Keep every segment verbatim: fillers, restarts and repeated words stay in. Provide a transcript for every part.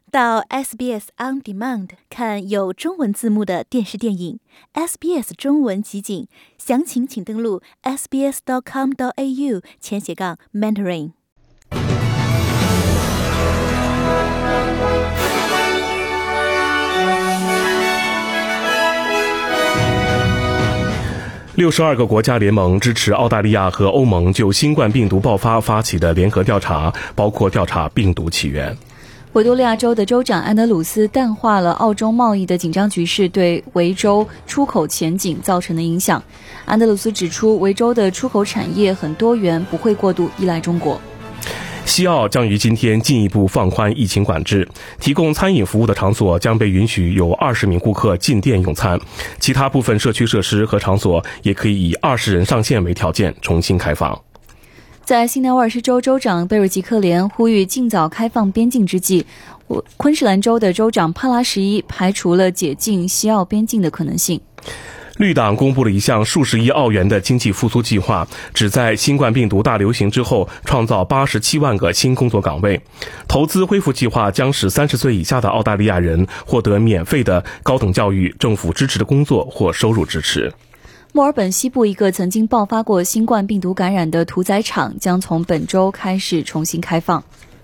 到 S B S On Demand 看有中文字幕的电视电影 S B S 中文集锦，详情请登录 s b s dot com dot a u 前斜杠 Mandarin。 六十二个国家联盟支持澳大利亚和欧盟就新冠病毒爆发发起的联合调查，包括调查病毒起源。 维多利亚州的州长安德鲁斯淡化了澳中贸易的紧张局势对维州出口前景造成的影响。安德鲁斯指出，维州的出口产业很多元，不会过度依赖中国。 西澳将于今天进一步放宽疫情管制，提供餐饮服务的场所将被允许有二十名顾客进店用餐，其他部分社区设施和场所也可以以二十人上限为条件重新开放。 在新南威尔士州州长贝瑞吉克连呼吁尽早开放边境之际，昆士兰州的州长帕拉什伊排除了解禁西澳边境的可能性。 绿党公布了一项数十亿澳元的经济复苏计划，旨在新冠病毒大流行之后创造八十七万个新工作岗位。投资恢复计划将使三十岁以下的澳大利亚人获得免费的高等教育、政府支持的工作或收入支持。 墨尔本西部一个曾经爆发过新冠病毒感染的屠宰场将从本周开始重新开放。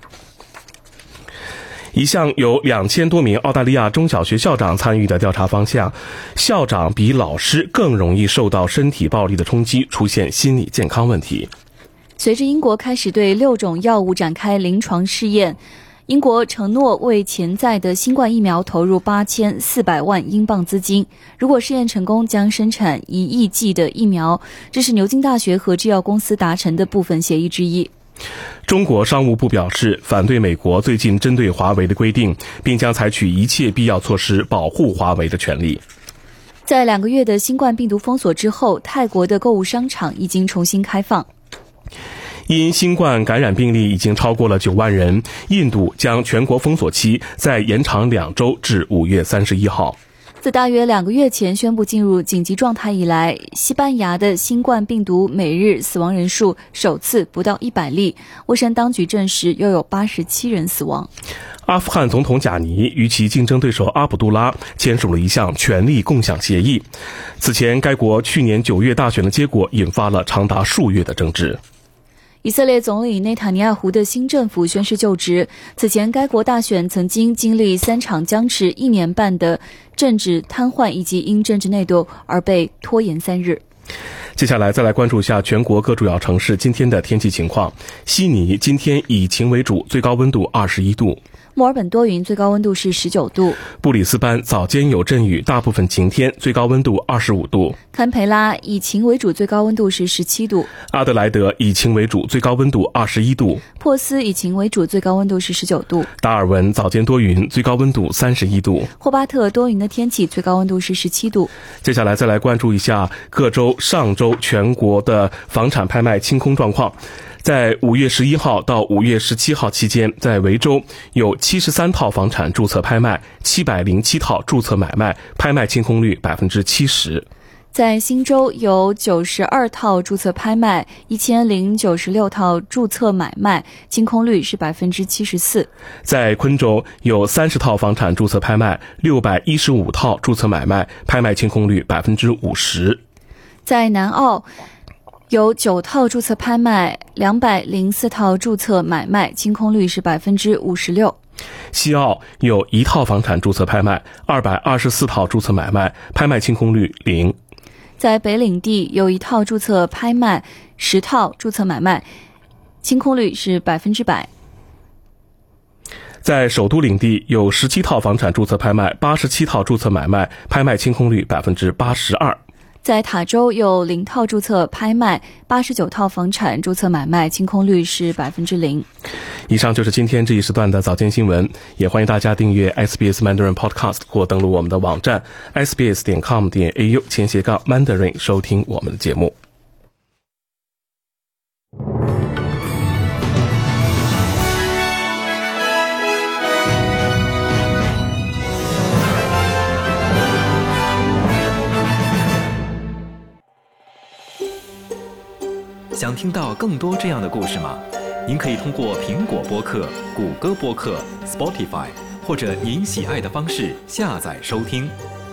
一项有两千多名澳大利亚中小学校长参与的调查方向，校长比老师更容易受到身体暴力的冲击，出现心理健康问题。 随着英国开始对六种药物展开临床试验，英国承诺为潜在的新冠疫苗投入八千四百万英镑资金，如果试验成功，将生产一亿剂的疫苗，这是牛津大学和制药公司达成的部分协议之一。 中国商务部表示，反对美国最近针对华为的规定，并将采取一切必要措施保护华为的权利。 在两个月的新冠病毒封锁之后，泰国的购物商场已经重新开放。 因新冠感染病例已经超过了九万人，印度将全国封锁期再延长两周至五月三十一号。 自大约两个月前宣布进入紧急状态以来，西班牙的新冠病毒每日死亡人数首次不到一百例，卫生当局证实又有八十七人死亡。 阿富汗总统贾尼与其竞争对手阿卜杜拉签署了一项权力共享协议。此前，该国去年九月大选的结果引发了长达数月的争执。 以色列总理内塔尼亚胡的新政府宣誓就职。此前，该国大选曾经经历三场僵持一年半的政治瘫痪，以及因政治内斗而被拖延三日。 接下来再来关注一下全国各主要城市今天的天气情况。悉尼今天以晴为主，最高温度二十一度。 墨尔本多云，最高温度是十九度。 布里斯班早间有阵雨，大部分晴天，最高温度二十五度。 堪培拉以晴为主，最高温度是十七度。 阿德莱德以晴为主，最高温度二十一度。 珀斯以晴为主，最高温度是十九度。 达尔文早间多云，最高温度三十一度。 霍巴特多云的天气，最高温度是十七度。 接下来再来关注一下各州上周全国的房产拍卖清空状况。在五月十一号到五月十七号期间，在维州有七十三套房产注册拍卖，七百零七套注册买卖，拍卖清空率百分之七十。 在新州有九十二套注册拍卖，一千零九十六套注册买卖，清空率是百分之七十四。 在昆州有三十套房产注册拍卖，六百一十五套注册买卖，拍卖清空率百分之五十。 在南澳有九套注册拍卖，两百零四套注册买卖，清空率是百分之五十六。 西澳有一套房产注册拍卖，二百二十四套注册买卖，拍卖清空率零。 在北领地有一套注册拍卖，十套注册买卖，清空率是百分之百。 在首都领地有十七套房产注册拍卖，八十七套注册买卖，拍卖清空率百分之八十二。 在塔州有零套注册拍卖，八十九套房产注册买卖，清空率是百分之零。 以上就是今天这一时段的早间新闻，也欢迎大家订阅 S B S Mandarin Podcast 或登录我们的网站 s b s 点 com 点 a u 前斜杠 Mandarin 收听我们的节目。 想听到更多这样的故事吗？您可以通过苹果播客、谷歌播客、Spotify 或者您喜爱的方式下载收听。